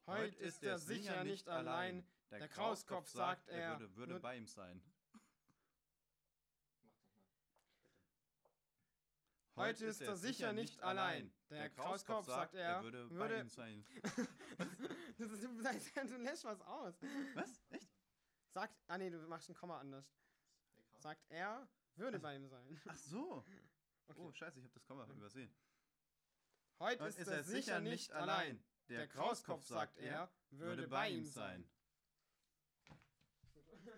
Heut ist er sicher nicht allein. Der Krauskopf sagt, er würde bei ihm sein. Mach doch mal, bitte. Heute ist er sicher nicht allein. Der Krauskopf sagt, er würde bei ihm sein. Du lässt was aus. Was? Echt? Nee, du machst ein Komma anders. Sagt, er würde bei ihm sein. Ach so. Okay. Oh, scheiße, ich habe das Komma übersehen. Heute ist er sicher nicht allein. Der Krauskopf sagt, er würde bei ihm sein.